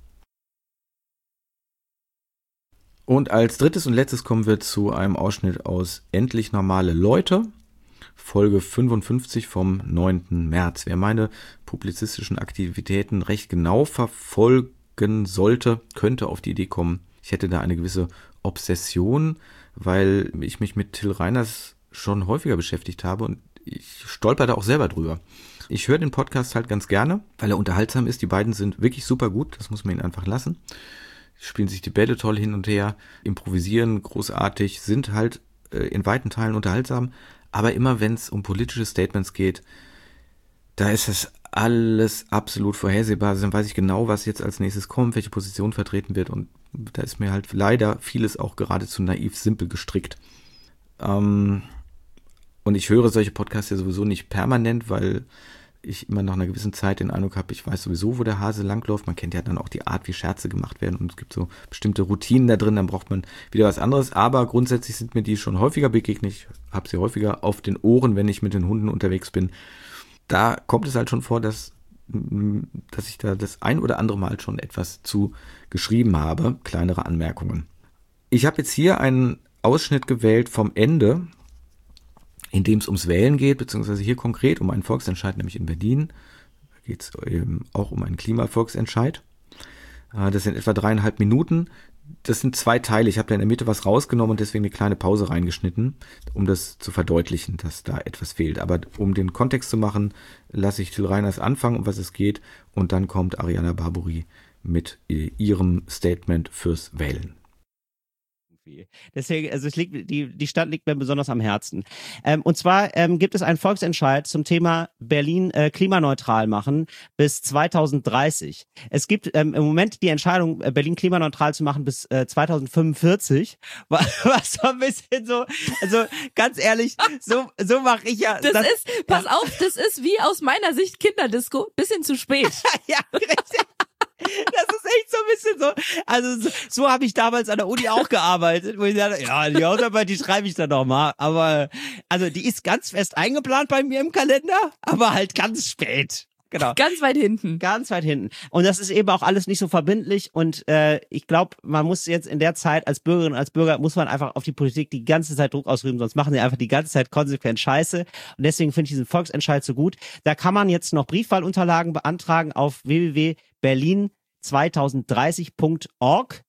Und als drittes und letztes kommen wir zu einem Ausschnitt aus Endlich normale Leute, Folge fünfundfünfzig vom neunten März. Wer meine publizistischen Aktivitäten recht genau verfolgen sollte, könnte auf die Idee kommen, ich hätte da eine gewisse Obsession, weil ich mich mit Till Reiners schon häufiger beschäftigt habe und ich stolper da auch selber drüber. Ich höre den Podcast halt ganz gerne, weil er unterhaltsam ist. Die beiden sind wirklich super gut, das muss man ihnen einfach lassen. Spielen sich die Bälle toll hin und her, improvisieren großartig, sind halt äh, in weiten Teilen unterhaltsam, aber immer wenn es um politische Statements geht, da ist das alles absolut vorhersehbar. Also dann weiß ich genau, was jetzt als nächstes kommt, welche Position vertreten wird und da ist mir halt leider vieles auch geradezu naiv simpel gestrickt. Ähm, und ich höre solche Podcasts ja sowieso nicht permanent, weil ich immer nach einer gewissen Zeit den Eindruck habe, ich weiß sowieso, wo der Hase langläuft. Man kennt ja dann auch die Art, wie Scherze gemacht werden und es gibt so bestimmte Routinen da drin, dann braucht man wieder was anderes. Aber grundsätzlich sind mir die schon häufiger begegnet. Ich habe sie häufiger auf den Ohren, wenn ich mit den Hunden unterwegs bin. Da kommt es halt schon vor, dass, dass ich da das ein oder andere Mal schon etwas zu geschrieben habe. Kleinere Anmerkungen. Ich habe jetzt hier einen Ausschnitt gewählt vom Ende, in dem es ums Wählen geht, beziehungsweise hier konkret um einen Volksentscheid, nämlich in Berlin. Da geht es eben auch um einen Klimavolksentscheid. Das sind etwa dreieinhalb Minuten. Das sind zwei Teile. Ich habe da in der Mitte was rausgenommen und deswegen eine kleine Pause reingeschnitten, um das zu verdeutlichen, dass da etwas fehlt. Aber um den Kontext zu machen, lasse ich Till Reiners anfangen, um was es geht. Und dann kommt Ariana Barbouri mit ihrem Statement fürs Wählen. Deswegen, also es liegt, die, die Stadt liegt mir besonders am Herzen. Ähm, und zwar ähm, gibt es einen Volksentscheid zum Thema Berlin äh, klimaneutral machen bis zweitausenddreißig. Es gibt ähm, im Moment die Entscheidung, äh, Berlin klimaneutral zu machen bis äh, zweitausendfünfundvierzig. Was, was so ein bisschen so, also ganz ehrlich, so so mache ich ja. Das, das ist, pass ja. auf, das ist wie aus meiner Sicht Kinderdisco, bisschen zu spät. Ja, richtig. Das ist echt so ein bisschen so, also so, so habe ich damals an der Uni auch gearbeitet, wo ich dachte, ja, die Hausarbeit, die schreibe ich dann noch mal, aber also die ist ganz fest eingeplant bei mir im Kalender, aber halt ganz spät. Genau. Ganz weit hinten. Ganz weit hinten. Und das ist eben auch alles nicht so verbindlich und äh, ich glaube, man muss jetzt in der Zeit als Bürgerin und als Bürger, muss man einfach auf die Politik die ganze Zeit Druck ausüben, sonst machen sie einfach die ganze Zeit konsequent Scheiße und deswegen finde ich diesen Volksentscheid so gut. Da kann man jetzt noch Briefwahlunterlagen beantragen auf w w w punkt berlin zweitausenddreißig punkt org.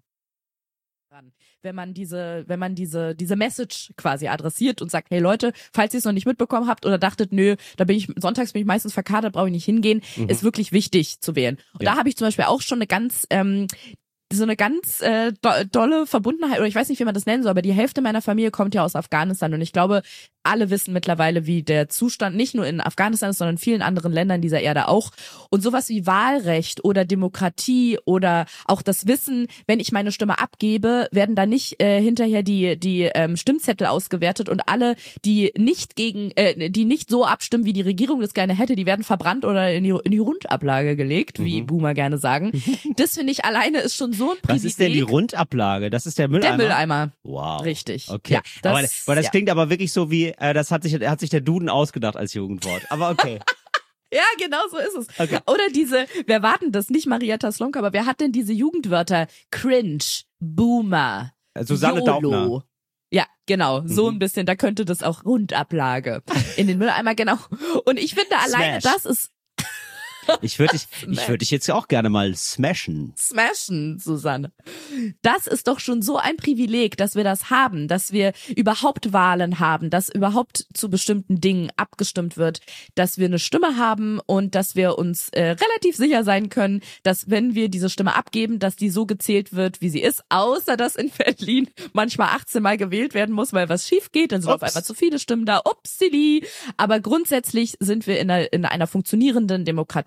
Wenn man diese, wenn man diese, diese Message quasi adressiert und sagt, hey Leute, falls ihr es noch nicht mitbekommen habt oder dachtet, nö, da bin ich, sonntags bin ich meistens verkadert, brauche ich nicht hingehen, mhm. ist wirklich wichtig zu wählen. Und ja. da habe ich zum Beispiel auch schon eine ganz, ähm, so eine ganz äh, do, dolle Verbundenheit, oder ich weiß nicht, wie man das nennen soll, aber die Hälfte meiner Familie kommt ja aus Afghanistan und ich glaube, alle wissen mittlerweile, wie der Zustand nicht nur in Afghanistan ist, sondern in vielen anderen Ländern dieser Erde auch. Und sowas wie Wahlrecht oder Demokratie oder auch das Wissen, wenn ich meine Stimme abgebe, werden da nicht äh, hinterher die die ähm, Stimmzettel ausgewertet und alle, die nicht gegen, äh, die nicht so abstimmen, wie die Regierung das gerne hätte, die werden verbrannt oder in die, in die Rundablage gelegt, mhm. wie Boomer gerne sagen. Das finde ich alleine ist schon so ein Privileg. Was ist denn die Rundablage? Das ist der Mülleimer? Der Mülleimer. Wow. Richtig. Okay. Ja, das, aber, aber das ja. klingt aber wirklich so wie, äh, das hat sich, hat sich der Duden ausgedacht als Jugendwort. Aber okay. Ja, genau so ist es. Okay. Oder diese, wer war denn das? Nicht Marietta Slonka, aber wer hat denn diese Jugendwörter? Cringe, Boomer, Susanne YOLO. Daubner. Ja, genau, so Mhm. ein bisschen, da könnte das auch Rundablage in den Mülleimer, genau. Und ich finde alleine Smash. das ist Ich würde dich, ich würde dich jetzt auch gerne mal smashen. Smashen, Susanne. Das ist doch schon so ein Privileg, dass wir das haben, dass wir überhaupt Wahlen haben, dass überhaupt zu bestimmten Dingen abgestimmt wird, dass wir eine Stimme haben und dass wir uns äh, relativ sicher sein können, dass wenn wir diese Stimme abgeben, dass die so gezählt wird, wie sie ist, außer dass in Berlin manchmal achtzehn Mal gewählt werden muss, weil was schief geht, dann sind Ups. auf einmal zu viele Stimmen da, upsili. Aber grundsätzlich sind wir in einer, in einer funktionierenden Demokratie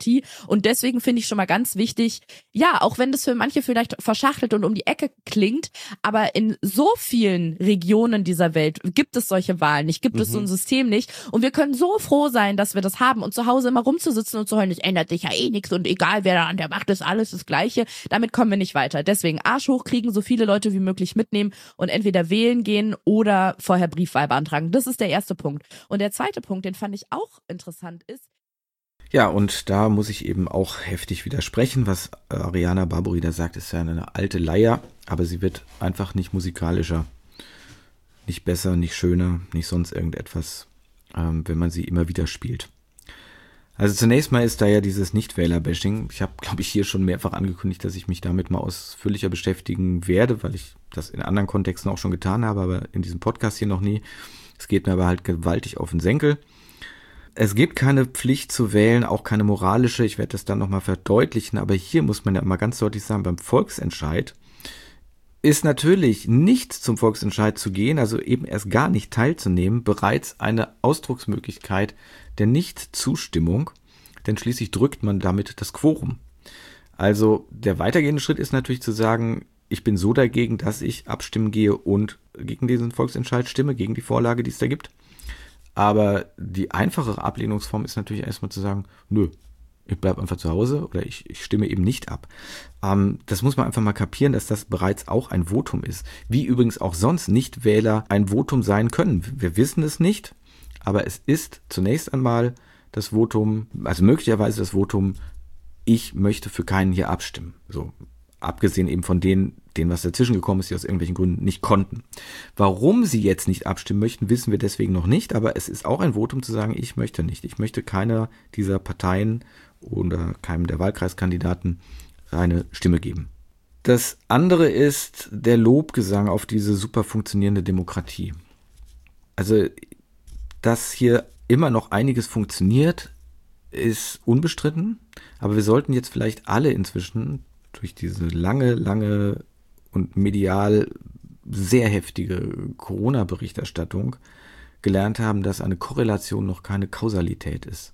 Demokratie. Und deswegen finde ich schon mal ganz wichtig, ja, auch wenn das für manche vielleicht verschachtelt und um die Ecke klingt, aber in so vielen Regionen dieser Welt gibt es solche Wahlen nicht, gibt mhm. es so ein System nicht. Und wir können so froh sein, dass wir das haben und zu Hause immer rumzusitzen und zu heulen, es ändert sich ja eh nichts und egal wer da an der Macht ist, alles das Gleiche. Damit kommen wir nicht weiter. Deswegen Arsch hochkriegen, so viele Leute wie möglich mitnehmen und entweder wählen gehen oder vorher Briefwahl beantragen. Das ist der erste Punkt. Und der zweite Punkt, den fand ich auch interessant, ist, ja, und da muss ich eben auch heftig widersprechen. Was Ariana Barbori da sagt, ist ja eine alte Leier, aber sie wird einfach nicht musikalischer, nicht besser, nicht schöner, nicht sonst irgendetwas, ähm, wenn man sie immer wieder spielt. Also zunächst mal ist da ja dieses Nichtwähler-Bashing. Ich habe, glaube ich, hier schon mehrfach angekündigt, dass ich mich damit mal ausführlicher beschäftigen werde, weil ich das in anderen Kontexten auch schon getan habe, aber in diesem Podcast hier noch nie. Es geht mir aber halt gewaltig auf den Senkel. Es gibt keine Pflicht zu wählen, auch keine moralische. Ich werde das dann nochmal verdeutlichen, aber hier muss man ja mal ganz deutlich sagen, beim Volksentscheid ist natürlich nicht zum Volksentscheid zu gehen, also eben erst gar nicht teilzunehmen, bereits eine Ausdrucksmöglichkeit der Nichtzustimmung, denn schließlich drückt man damit das Quorum. Also der weitergehende Schritt ist natürlich zu sagen, ich bin so dagegen, dass ich abstimmen gehe und gegen diesen Volksentscheid stimme, gegen die Vorlage, die es da gibt. Aber die einfachere Ablehnungsform ist natürlich erstmal zu sagen, nö, ich bleibe einfach zu Hause oder ich, ich stimme eben nicht ab. Ähm, das muss man einfach mal kapieren, dass das bereits auch ein Votum ist. Wie übrigens auch sonst Nichtwähler ein Votum sein können. Wir wissen es nicht, aber es ist zunächst einmal das Votum, also möglicherweise das Votum, ich möchte für keinen hier abstimmen. So, abgesehen eben von denen, denen was dazwischen gekommen ist, die aus irgendwelchen Gründen nicht konnten. Warum sie jetzt nicht abstimmen möchten, wissen wir deswegen noch nicht, aber es ist auch ein Votum zu sagen, ich möchte nicht. Ich möchte keiner dieser Parteien oder keinem der Wahlkreiskandidaten eine Stimme geben. Das andere ist der Lobgesang auf diese super funktionierende Demokratie. Also, dass hier immer noch einiges funktioniert, ist unbestritten, aber wir sollten jetzt vielleicht alle inzwischen durch diese lange, lange und medial sehr heftige Corona-Berichterstattung gelernt haben, dass eine Korrelation noch keine Kausalität ist.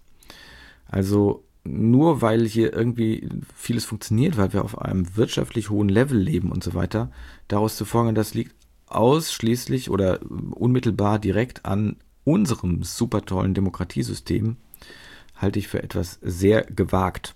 Also nur weil hier irgendwie vieles funktioniert, weil wir auf einem wirtschaftlich hohen Level leben und so weiter, daraus zu folgern, das liegt ausschließlich oder unmittelbar direkt an unserem super tollen Demokratiesystem, halte ich für etwas sehr gewagt.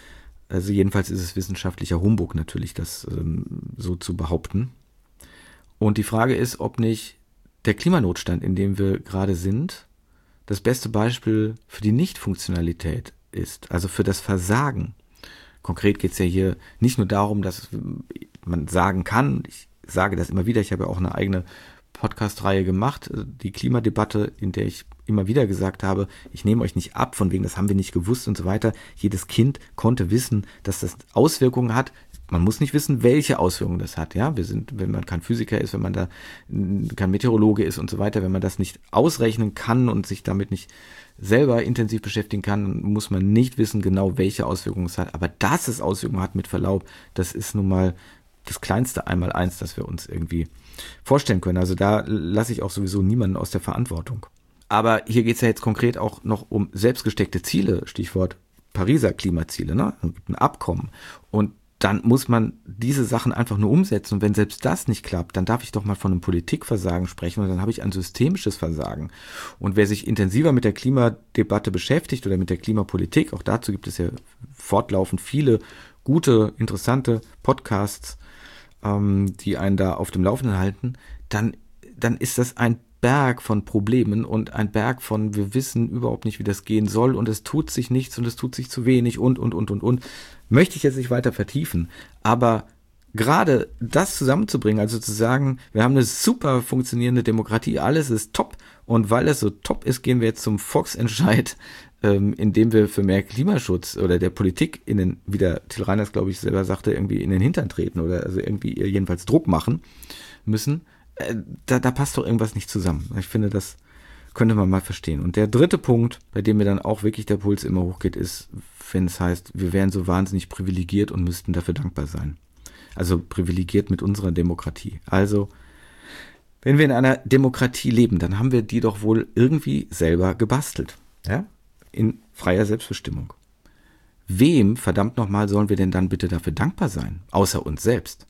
Also jedenfalls ist es wissenschaftlicher Humbug natürlich, das ähm, so zu behaupten. Und die Frage ist, ob nicht der Klimanotstand, in dem wir gerade sind, das beste Beispiel für die Nichtfunktionalität ist, also für das Versagen. Konkret geht es ja hier nicht nur darum, dass man sagen kann, ich sage das immer wieder, ich habe ja auch eine eigene Podcast-Reihe gemacht, die Klimadebatte, in der ich immer wieder gesagt habe, ich nehme euch nicht ab, von wegen, das haben wir nicht gewusst und so weiter. Jedes Kind konnte wissen, dass das Auswirkungen hat. Man muss nicht wissen, welche Auswirkungen das hat. Ja, wir sind, wenn man kein Physiker ist, wenn man da kein Meteorologe ist und so weiter, wenn man das nicht ausrechnen kann und sich damit nicht selber intensiv beschäftigen kann, muss man nicht wissen genau, welche Auswirkungen es hat. Aber dass es Auswirkungen hat, mit Verlaub, das ist nun mal das kleinste Einmaleins, das wir uns irgendwie vorstellen können. Also da lasse ich auch sowieso niemanden aus der Verantwortung. Aber hier geht es ja jetzt konkret auch noch um selbstgesteckte Ziele, Stichwort Pariser Klimaziele, ne? Ein Abkommen. Und dann muss man diese Sachen einfach nur umsetzen. Und wenn selbst das nicht klappt, dann darf ich doch mal von einem Politikversagen sprechen und dann habe ich ein systemisches Versagen. Und wer sich intensiver mit der Klimadebatte beschäftigt oder mit der Klimapolitik, auch dazu gibt es ja fortlaufend viele gute, interessante Podcasts, ähm, die einen da auf dem Laufenden halten, dann, dann ist das ein Berg von Problemen und ein Berg von, wir wissen überhaupt nicht, wie das gehen soll und es tut sich nichts und es tut sich zu wenig und, und, und, und, und. Möchte ich jetzt nicht weiter vertiefen, aber gerade das zusammenzubringen, also zu sagen, wir haben eine super funktionierende Demokratie, alles ist top und weil es so top ist, gehen wir jetzt zum Volksentscheid, ähm, indem wir für mehr Klimaschutz oder der Politik in den, wie der Till Reiners, glaube ich, selber sagte, irgendwie in den Hintern treten oder also irgendwie jedenfalls Druck machen müssen. Da, da passt doch irgendwas nicht zusammen. Ich finde, das könnte man mal verstehen. Und der dritte Punkt, bei dem mir dann auch wirklich der Puls immer hochgeht, ist, wenn es heißt, wir wären so wahnsinnig privilegiert und müssten dafür dankbar sein. Also privilegiert mit unserer Demokratie. Also, wenn wir in einer Demokratie leben, dann haben wir die doch wohl irgendwie selber gebastelt. Ja? In freier Selbstbestimmung. wem, verdammt nochmal, sollen wir denn dann bitte dafür dankbar sein? Außer uns selbst.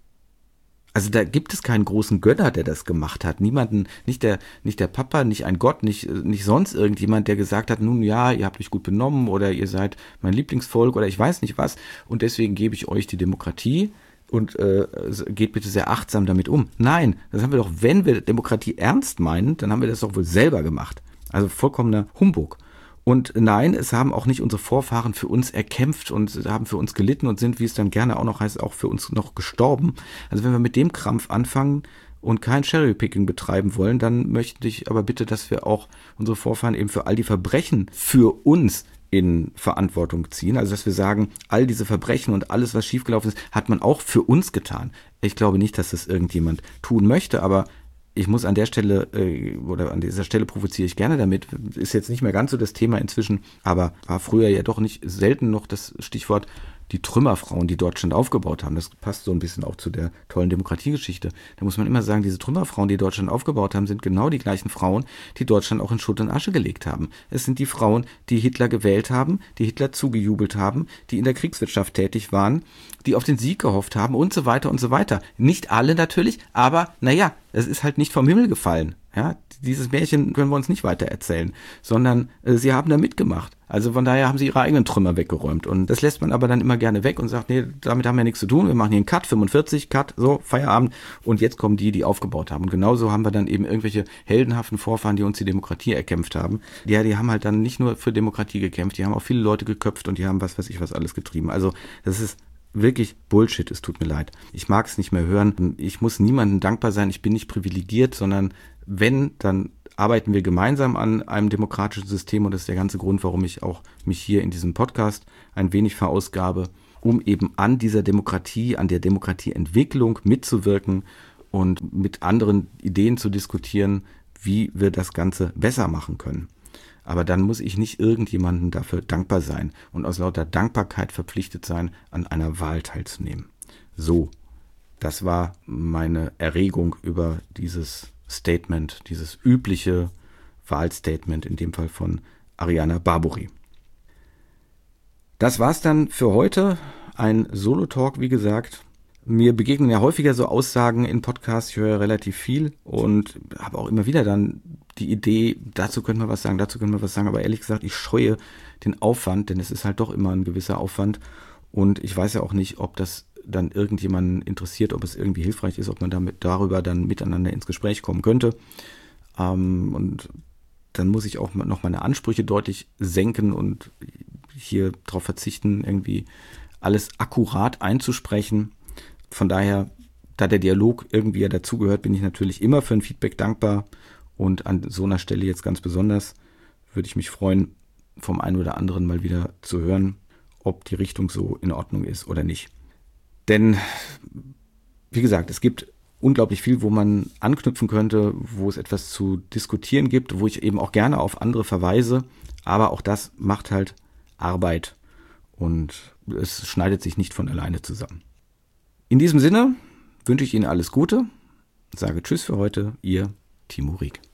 Also da gibt es keinen großen Gönner, der das gemacht hat. Niemanden, nicht der, nicht der Papa, nicht ein Gott, nicht, nicht sonst irgendjemand, der gesagt hat, nun ja, ihr habt euch gut benommen oder ihr seid mein Lieblingsvolk oder ich weiß nicht was und deswegen gebe ich euch die Demokratie und äh, geht bitte sehr achtsam damit um. Nein, das haben wir doch, wenn wir Demokratie ernst meinen, dann haben wir das doch wohl selber gemacht. Also vollkommener Humbug. Und nein, es haben auch nicht unsere Vorfahren für uns erkämpft und haben für uns gelitten und sind, wie es dann gerne auch noch heißt, auch für uns noch gestorben. Also wenn wir mit dem Krampf anfangen und kein Cherrypicking betreiben wollen, dann möchte ich aber bitte, dass wir auch unsere Vorfahren eben für all die Verbrechen für uns in Verantwortung ziehen. Also dass wir sagen, all diese Verbrechen und alles, was schiefgelaufen ist, hat man auch für uns getan. Ich glaube nicht, dass das irgendjemand tun möchte, aber ich muss an der Stelle, äh, oder an dieser Stelle provoziere ich gerne damit, ist jetzt nicht mehr ganz so das Thema inzwischen, aber war früher ja doch nicht selten noch das Stichwort die Trümmerfrauen, die Deutschland aufgebaut haben. Das passt so ein bisschen auch zu der tollen Demokratiegeschichte. Da muss man immer sagen, diese Trümmerfrauen, die Deutschland aufgebaut haben, sind genau die gleichen Frauen, die Deutschland auch in Schutt und Asche gelegt haben. Es sind die Frauen, die Hitler gewählt haben, die Hitler zugejubelt haben, die in der Kriegswirtschaft tätig waren, die auf den Sieg gehofft haben und so weiter und so weiter. Nicht alle natürlich, aber naja, es ist halt nicht vom Himmel gefallen. Ja, dieses Märchen können wir uns nicht weiter erzählen, sondern äh, sie haben da mitgemacht. Also von daher haben sie ihre eigenen Trümmer weggeräumt. Und das lässt man aber dann immer gerne weg und sagt, nee, damit haben wir nichts zu tun. Wir machen hier einen Cut, fünfundvierzig, Cut, so, Feierabend. Und jetzt kommen die, die aufgebaut haben. Und genauso haben wir dann eben irgendwelche heldenhaften Vorfahren, die uns die Demokratie erkämpft haben. Ja, die haben halt dann nicht nur für Demokratie gekämpft, die haben auch viele Leute geköpft und die haben was weiß ich was alles getrieben. Also das ist wirklich Bullshit, es tut mir leid. Ich mag es nicht mehr hören. Ich muss niemandem dankbar sein, ich bin nicht privilegiert, sondern wenn, dann arbeiten wir gemeinsam an einem demokratischen System und das ist der ganze Grund, warum ich auch mich hier in diesem Podcast ein wenig verausgabe, um eben an dieser Demokratie, an der Demokratieentwicklung mitzuwirken und mit anderen Ideen zu diskutieren, wie wir das Ganze besser machen können. Aber dann muss ich nicht irgendjemandem dafür dankbar sein und aus lauter Dankbarkeit verpflichtet sein, an einer Wahl teilzunehmen. So, das war meine Erregung über dieses Statement, dieses übliche Wahlstatement, in dem Fall von Ariana Barbouri. Das war's dann für heute. Ein Solo-Talk, wie gesagt. Mir begegnen ja häufiger so Aussagen in Podcasts, ich höre ja relativ viel und habe auch immer wieder dann die Idee, dazu können wir was sagen, dazu können wir was sagen, aber ehrlich gesagt, ich scheue den Aufwand, denn es ist halt doch immer ein gewisser Aufwand und ich weiß ja auch nicht, ob das dann irgendjemanden interessiert, ob es irgendwie hilfreich ist, ob man damit darüber dann miteinander ins Gespräch kommen könnte. Ähm, und dann muss ich auch noch meine Ansprüche deutlich senken und hier darauf verzichten, irgendwie alles akkurat einzusprechen. Von daher, da der Dialog irgendwie ja dazugehört, bin ich natürlich immer für ein Feedback dankbar. Und an so einer Stelle jetzt ganz besonders würde ich mich freuen, vom einen oder anderen mal wieder zu hören, ob die Richtung so in Ordnung ist oder nicht. Denn, wie gesagt, es gibt unglaublich viel, wo man anknüpfen könnte, wo es etwas zu diskutieren gibt, wo ich eben auch gerne auf andere verweise. Aber auch das macht halt Arbeit und es schneidet sich nicht von alleine zusammen. In diesem Sinne wünsche ich Ihnen alles Gute, sage Tschüss für heute, Ihr Timo Rieck.